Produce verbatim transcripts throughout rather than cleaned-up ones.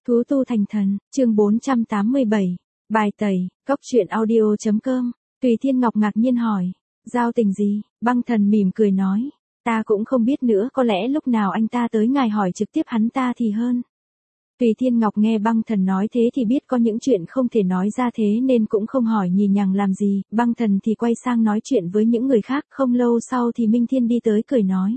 Thú tu thành thần, chương bốn trăm tám mươi bảy. Bài tẩy, cốc truyện audio chấm com. Tùy Thiên Ngọc ngạc nhiên hỏi. Giao tình gì? Băng Thần mỉm cười nói. Ta cũng không biết nữa, có lẽ lúc nào anh ta tới ngài hỏi trực tiếp hắn ta thì hơn. Tùy Thiên Ngọc nghe Băng Thần nói thế thì biết có những chuyện không thể nói ra thế nên cũng không hỏi nhì nhằng làm gì. Băng Thần thì quay sang nói chuyện với những người khác. Không lâu sau thì Minh Thiên đi tới cười nói.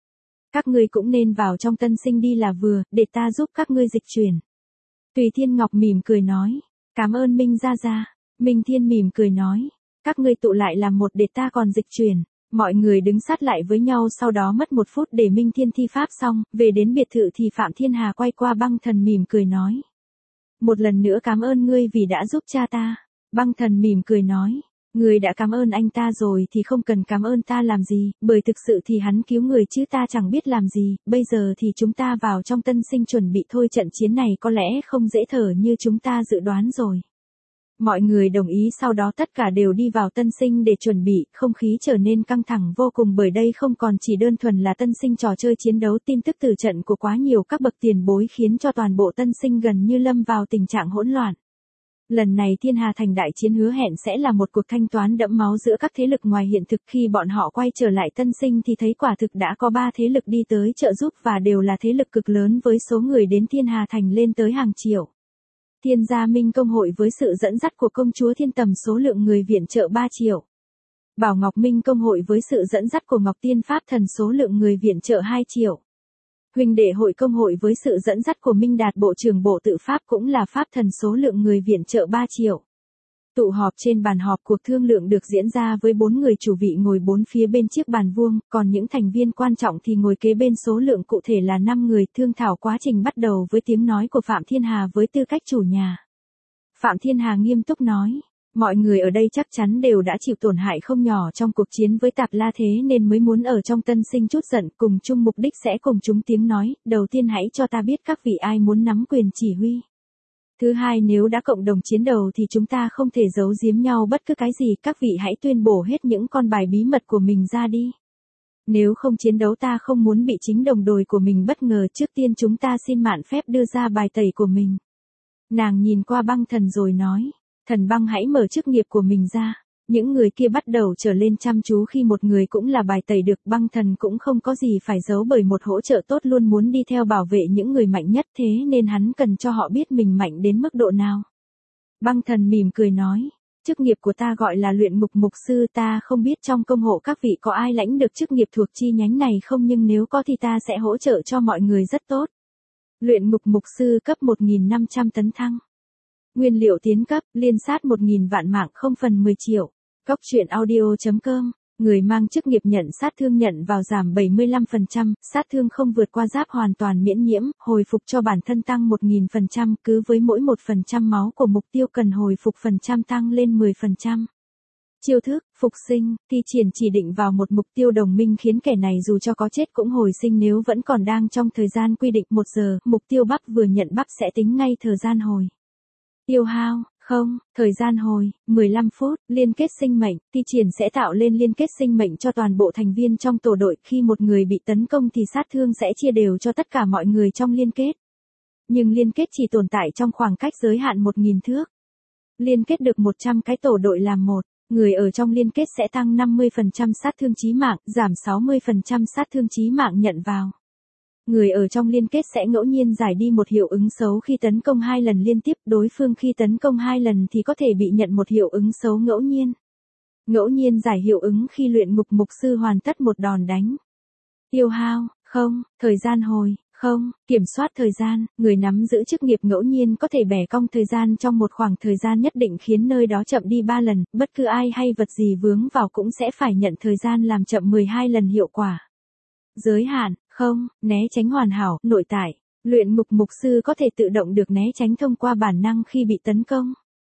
Các ngươi cũng nên vào trong tân sinh đi là vừa, để ta giúp các ngươi dịch chuyển. Tùy Thiên Ngọc mỉm cười nói. Cảm ơn Minh gia gia. Minh Thiên mỉm cười nói. Các ngươi tụ lại làm một để ta còn dịch chuyển. Mọi người đứng sát lại với nhau, sau đó mất một phút để Minh Thiên thi pháp xong. Về đến biệt thự thì Phạm Thiên Hà quay qua Băng Thần mỉm cười nói. Một lần nữa cảm ơn ngươi vì đã giúp cha ta. Băng Thần mỉm cười nói. Người đã cảm ơn anh ta rồi thì không cần cảm ơn ta làm gì, bởi thực sự thì hắn cứu người chứ ta chẳng biết làm gì. Bây giờ thì chúng ta vào trong tân sinh chuẩn bị thôi, trận chiến này có lẽ không dễ thở như chúng ta dự đoán rồi. Mọi người đồng ý, sau đó tất cả đều đi vào tân sinh để chuẩn bị. Không khí trở nên căng thẳng vô cùng, bởi đây không còn chỉ đơn thuần là tân sinh trò chơi chiến đấu. Tin tức từ trận của quá nhiều các bậc tiền bối khiến cho toàn bộ tân sinh gần như lâm vào tình trạng hỗn loạn. Lần này Thiên Hà Thành đại chiến hứa hẹn sẽ là một cuộc thanh toán đẫm máu giữa các thế lực ngoài hiện thực. Khi bọn họ quay trở lại tân sinh thì thấy quả thực đã có ba thế lực đi tới trợ giúp, và đều là thế lực cực lớn với số người đến Thiên Hà Thành lên tới hàng triệu. Thiên Gia Minh Công hội với sự dẫn dắt của công chúa Thiên Tầm số lượng người viện trợ ba triệu. Bảo Ngọc Minh Công hội với sự dẫn dắt của Ngọc Tiên Pháp Thần số lượng người viện trợ hai triệu. Huynh đệ hội công hội với sự dẫn dắt của Minh Đạt Bộ trưởng Bộ Tự Pháp cũng là Pháp Thần số lượng người viện trợ ba triệu. Tụ họp trên bàn họp, cuộc thương lượng được diễn ra với bốn người chủ vị ngồi bốn phía bên chiếc bàn vuông, còn những thành viên quan trọng thì ngồi kế bên, số lượng cụ thể là năm người. Thương thảo quá trình bắt đầu với tiếng nói của Phạm Thiên Hà với tư cách chủ nhà. Phạm Thiên Hà nghiêm túc nói. Mọi người ở đây chắc chắn đều đã chịu tổn hại không nhỏ trong cuộc chiến với Tạp La, thế nên mới muốn ở trong tân sinh chút giận, cùng chung mục đích sẽ cùng chúng tiếng nói. Đầu tiên hãy cho ta biết các vị ai muốn nắm quyền chỉ huy. Thứ hai, nếu đã cộng đồng chiến đầu thì chúng ta không thể giấu giếm nhau bất cứ cái gì, các vị hãy tuyên bố hết những con bài bí mật của mình ra đi. Nếu không chiến đấu ta không muốn bị chính đồng đội của mình bất ngờ. Trước tiên chúng ta xin mạn phép đưa ra bài tẩy của mình. Nàng nhìn qua Băng Thần rồi nói. Thần Băng hãy mở chức nghiệp của mình ra. Những người kia bắt đầu trở lên chăm chú khi một người cũng là bài tẩy được. Băng Thần cũng không có gì phải giấu, bởi một hỗ trợ tốt luôn muốn đi theo bảo vệ những người mạnh nhất, thế nên hắn cần cho họ biết mình mạnh đến mức độ nào. Băng Thần mỉm cười nói. Chức nghiệp của ta gọi là luyện ngục mục sư. Ta không biết trong công hộ các vị có ai lãnh được chức nghiệp thuộc chi nhánh này không, nhưng nếu có thì ta sẽ hỗ trợ cho mọi người rất tốt. Luyện ngục mục sư cấp một nghìn năm trăm tấn thăng. Nguyên liệu tiến cấp, liên sát một nghìn vạn mạng không phần mười triệu. Cốc truyện audio chấm com. Người mang chức nghiệp nhận sát thương nhận vào giảm bảy mươi lăm phần trăm, sát thương không vượt qua giáp hoàn toàn miễn nhiễm, hồi phục cho bản thân tăng một nghìn phần trăm, cứ với mỗi một phần trăm máu của mục tiêu cần hồi phục phần trăm tăng lên mười phần trăm. Chiêu thức, phục sinh, thi triển chỉ định vào một mục tiêu đồng minh khiến kẻ này dù cho có chết cũng hồi sinh nếu vẫn còn đang trong thời gian quy định một giờ, mục tiêu bắp vừa nhận bắp sẽ tính ngay thời gian hồi. Tiêu hao, không, thời gian hồi, mười lăm phút, liên kết sinh mệnh, thi triển sẽ tạo lên liên kết sinh mệnh cho toàn bộ thành viên trong tổ đội. Khi một người bị tấn công thì sát thương sẽ chia đều cho tất cả mọi người trong liên kết. Nhưng liên kết chỉ tồn tại trong khoảng cách giới hạn một nghìn thước. Liên kết được một trăm cái tổ đội làm một. Người ở trong liên kết sẽ tăng năm mươi phần trăm sát thương chí mạng, giảm sáu mươi phần trăm sát thương chí mạng nhận vào. Người ở trong liên kết sẽ ngẫu nhiên giải đi một hiệu ứng xấu khi tấn công hai lần liên tiếp, đối phương khi tấn công hai lần thì có thể bị nhận một hiệu ứng xấu ngẫu nhiên. Ngẫu nhiên giải hiệu ứng khi luyện ngục mục sư hoàn tất một đòn đánh. Tiêu hao, không, thời gian hồi, không, kiểm soát thời gian, người nắm giữ chức nghiệp ngẫu nhiên có thể bẻ cong thời gian trong một khoảng thời gian nhất định khiến nơi đó chậm đi ba lần, bất cứ ai hay vật gì vướng vào cũng sẽ phải nhận thời gian làm chậm mười hai lần hiệu quả. Giới hạn, không, né tránh hoàn hảo, nội tại, luyện ngục mục sư có thể tự động được né tránh thông qua bản năng khi bị tấn công.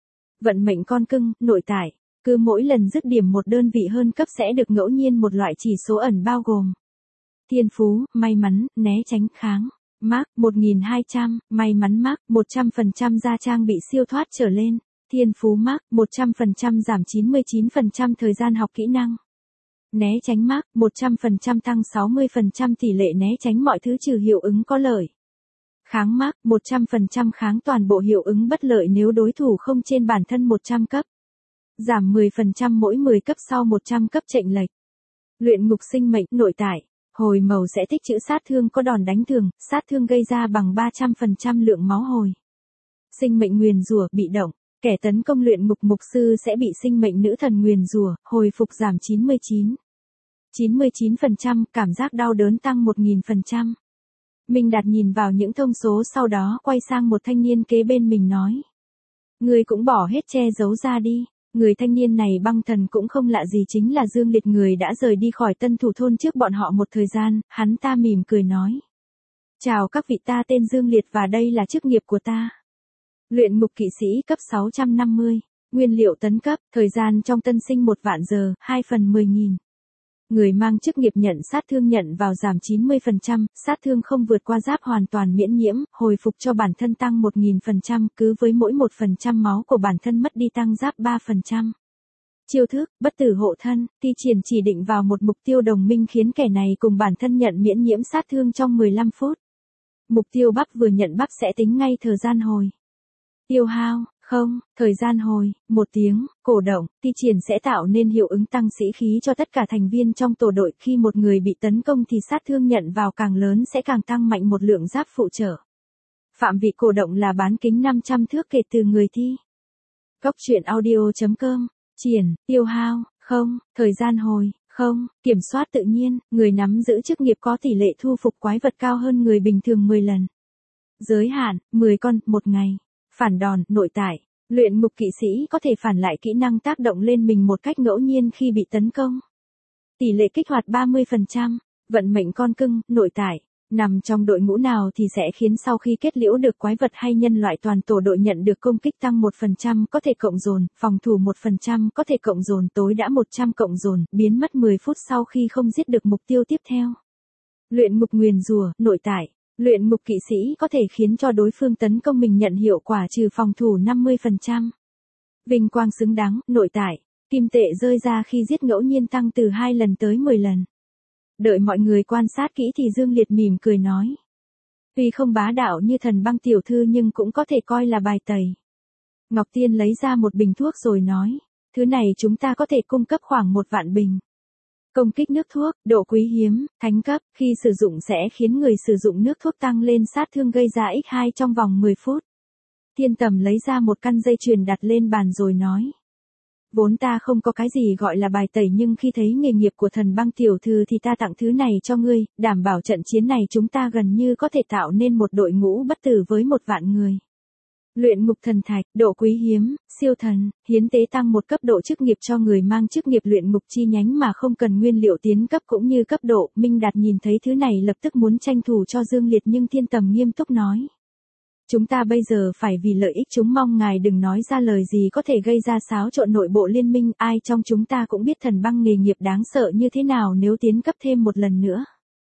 Vận mệnh con cưng, nội tại, cứ mỗi lần dứt điểm một đơn vị hơn cấp sẽ được ngẫu nhiên một loại chỉ số ẩn bao gồm. Thiên phú, may mắn, né tránh, kháng. Mark, một nghìn hai trăm, may mắn Mark, một trăm phần trăm gia trang bị siêu thoát trở lên. Thiên phú Mark, một trăm phần trăm giảm chín mươi chín phần trăm thời gian học kỹ năng. Né tránh Mark, một trăm phần trăm tăng sáu mươi phần trăm tỷ lệ né tránh mọi thứ trừ hiệu ứng có lợi. Kháng mác, một trăm phần trăm kháng toàn bộ hiệu ứng bất lợi nếu đối thủ không trên bản thân một trăm cấp. Giảm mười phần trăm mỗi mười cấp sau một trăm cấp chệnh lệch. Luyện ngục sinh mệnh, nội tại. Hồi màu sẽ tích trữ sát thương có đòn đánh thường, sát thương gây ra bằng ba trăm phần trăm lượng máu hồi. Sinh mệnh nguyền rủa, bị động. Kẻ tấn công luyện ngục mục sư sẽ bị sinh mệnh nữ thần nguyền rủa, hồi phục giảm chín mươi chín. chín mươi chín phần trăm, cảm giác đau đớn tăng một nghìn phần trăm. Minh Đạt nhìn vào những thông số sau đó quay sang một thanh niên kế bên mình nói. Người cũng bỏ hết che giấu ra đi. Người thanh niên này băng thần cũng không lạ gì, chính là Dương Liệt, người đã rời đi khỏi Tân Thủ thôn trước bọn họ một thời gian. Hắn ta mỉm cười nói. Chào các vị, ta tên Dương Liệt và đây là chức nghiệp của ta. Luyện ngục kỵ sĩ cấp sáu trăm năm mươi. Nguyên liệu tấn cấp, thời gian trong tân sinh một vạn giờ, hai phần mười nghìn. Người mang chức nghiệp nhận sát thương nhận vào giảm chín mươi phần trăm, sát thương không vượt qua giáp hoàn toàn miễn nhiễm, hồi phục cho bản thân tăng một nghìn phần trăm, cứ với mỗi một phần trăm máu của bản thân mất đi tăng giáp ba phần trăm. Chiêu thức, bất tử hộ thân, thi triển chỉ định vào một mục tiêu đồng minh khiến kẻ này cùng bản thân nhận miễn nhiễm sát thương trong mười lăm phút. Mục tiêu bắp vừa nhận bắp sẽ tính ngay thời gian hồi. Tiêu hao, không, thời gian hồi, một tiếng, cổ động, thi triển sẽ tạo nên hiệu ứng tăng sĩ khí cho tất cả thành viên trong tổ đội. Khi một người bị tấn công thì sát thương nhận vào càng lớn sẽ càng tăng mạnh một lượng giáp phụ trợ. Phạm vị cổ động là bán kính năm trăm thước kể từ người thi. Góc truyện audio chấm com, triển, tiêu hao, không, thời gian hồi, không, kiểm soát tự nhiên, người nắm giữ chức nghiệp có tỷ lệ thu phục quái vật cao hơn người bình thường mười lần. Giới hạn, mười con, một ngày. Phản đòn, nội tại. Luyện ngục kỵ sĩ có thể phản lại kỹ năng tác động lên mình một cách ngẫu nhiên khi bị tấn công. Tỷ lệ kích hoạt ba mươi phần trăm. Vận mệnh con cưng, nội tại. Nằm trong đội ngũ nào thì sẽ khiến sau khi kết liễu được quái vật hay nhân loại toàn tổ đội nhận được công kích tăng một phần trăm có thể cộng dồn, phòng thủ một phần trăm có thể cộng dồn, tối đã một trăm cộng dồn, biến mất mười phút sau khi không giết được mục tiêu tiếp theo. Luyện ngục nguyền rủa, nội tại. Luyện ngục kỵ sĩ có thể khiến cho đối phương tấn công mình nhận hiệu quả trừ phòng thủ năm mươi phần trăm. Vinh quang xứng đáng, nội tại. Kim tệ rơi ra khi giết ngẫu nhiên tăng từ hai lần tới mười lần. Đợi mọi người quan sát kỹ thì Dương Liệt mỉm cười nói. Tuy không bá đạo như thần băng tiểu thư nhưng cũng có thể coi là bài tẩy. Ngọc Tiên lấy ra một bình thuốc rồi nói. Thứ này chúng ta có thể cung cấp khoảng một vạn bình. Công kích nước thuốc, độ quý hiếm, thánh cấp, khi sử dụng sẽ khiến người sử dụng nước thuốc tăng lên sát thương gây ra nhân hai trong vòng mười phút. Thiên Tầm lấy ra một căn dây chuyền đặt lên bàn rồi nói. Vốn ta không có cái gì gọi là bài tẩy nhưng khi thấy nghề nghiệp của thần băng tiểu thư thì ta tặng thứ này cho ngươi, đảm bảo trận chiến này chúng ta gần như có thể tạo nên một đội ngũ bất tử với một vạn người. Luyện ngục thần thạch, độ quý hiếm, siêu thần, hiến tế tăng một cấp độ chức nghiệp cho người mang chức nghiệp luyện ngục chi nhánh mà không cần nguyên liệu tiến cấp cũng như cấp độ. Minh Đạt nhìn thấy thứ này lập tức muốn tranh thủ cho Dương Liệt nhưng Thiên Tầm nghiêm túc nói. Chúng ta bây giờ phải vì lợi ích chúng mong ngài đừng nói ra lời gì có thể gây ra xáo trộn nội bộ liên minh. Ai trong chúng ta cũng biết thần băng nghề nghiệp đáng sợ như thế nào nếu tiến cấp thêm một lần nữa.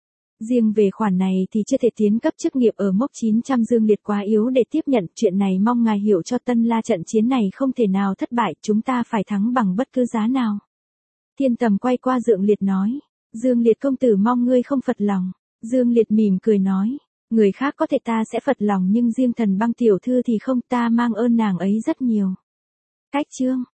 Riêng về khoản này thì chưa thể tiến cấp chức nghiệp ở mốc chín trăm. Dương Liệt quá yếu để tiếp nhận chuyện này, mong ngài hiểu cho Tân La trận chiến này không thể nào thất bại, chúng ta phải thắng bằng bất cứ giá nào. Thiên Tầm quay qua Dương Liệt nói, Dương Liệt công tử mong ngươi không phật lòng. Dương Liệt mỉm cười nói, người khác có thể ta sẽ phật lòng nhưng riêng thần băng tiểu thư thì không, ta mang ơn nàng ấy rất nhiều. Cách chương